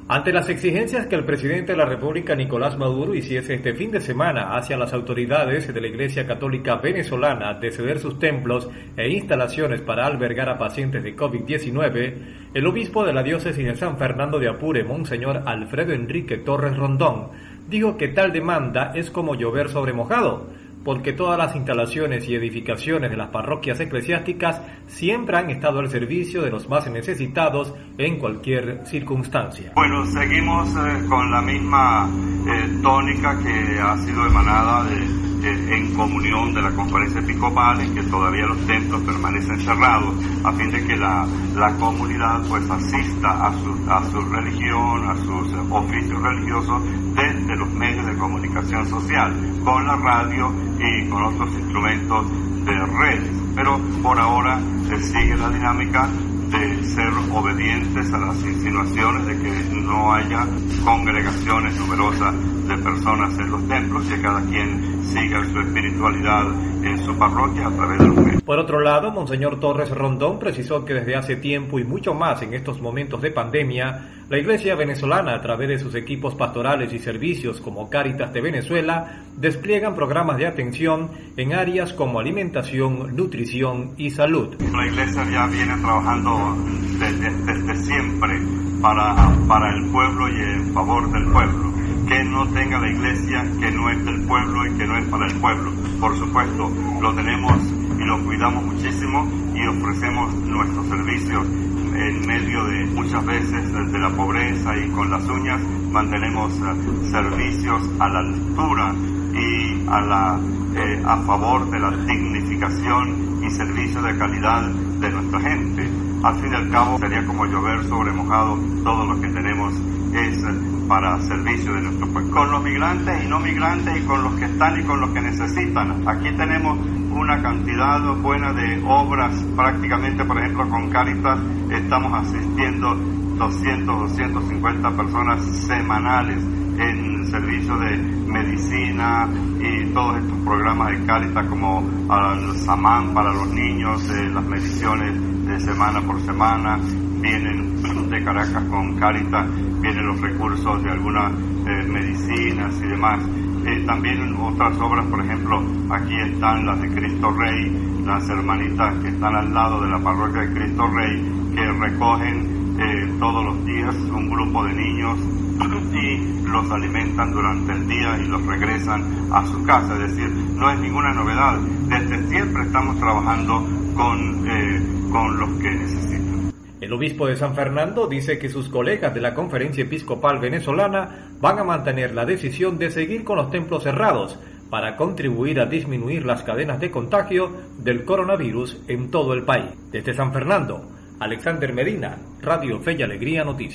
Ante las exigencias que el presidente de la República, Nicolás Maduro, hiciese este fin de semana hacia las autoridades de la Iglesia Católica Venezolana de ceder sus templos e instalaciones para albergar a pacientes de COVID-19, el obispo de la diócesis de San Fernando de Apure, Monseñor Alfredo Enrique Torres Rondón, dijo que tal demanda es como llover sobre mojado, porque todas las instalaciones y edificaciones de las parroquias eclesiásticas siempre han estado al servicio de los más necesitados en cualquier circunstancia. Bueno, seguimos con la misma tónica que ha sido emanada en comunión de la conferencia episcopal, en que todavía los templos permanecen cerrados, a fin de que la comunidad pues asista a su religión, a sus oficios religiosos desde los medios de comunicación social, con la radio y con otros instrumentos de redes. Pero por ahora sigue la dinámica de ser obedientes a las insinuaciones de que no haya congregaciones numerosas de personas en los templos, que cada quien siga su espiritualidad en su parroquia a través de los medios. Por otro lado, Monseñor Torres Rondón precisó que desde hace tiempo y mucho más en estos momentos de pandemia, la Iglesia venezolana, a través de sus equipos pastorales y servicios como Cáritas de Venezuela, despliegan programas de atención en áreas como alimentación, nutrición y salud. La Iglesia ya viene trabajando desde siempre para el pueblo y en favor del pueblo. Que no tenga la Iglesia que no es del pueblo y que no es para el pueblo. Por supuesto, lo tenemos y lo cuidamos muchísimo y ofrecemos nuestros servicios en medio de muchas veces de la pobreza, y con las uñas mantenemos servicios a la altura y a favor de la dignificación y servicio de calidad de nuestra gente. Al fin y al cabo sería como llover sobre mojado. Todo lo que tenemos es para servicio de nuestro pueblo, con los migrantes y no migrantes, y con los que están y con los que necesitan. Aquí tenemos una cantidad buena de obras, prácticamente, por ejemplo, con Cáritas estamos asistiendo 250 personas semanales en servicio de medicina y todos estos programas de Cáritas, como al Samán para los niños, las mediciones de semana por semana. Vienen de Caracas con Cáritas, vienen los recursos de algunas medicinas y demás. También otras obras, por ejemplo, aquí están las de Cristo Rey, las hermanitas que están al lado de la parroquia de Cristo Rey, que recogen todos los días un grupo de niños y los alimentan durante el día y los regresan a su casa. Es decir, no es ninguna novedad. Desde siempre estamos trabajando con los que necesitan. El obispo de San Fernando dice que sus colegas de la Conferencia Episcopal Venezolana van a mantener la decisión de seguir con los templos cerrados para contribuir a disminuir las cadenas de contagio del coronavirus en todo el país. Desde San Fernando, Alexander Medina, Radio Fe y Alegría Noticias.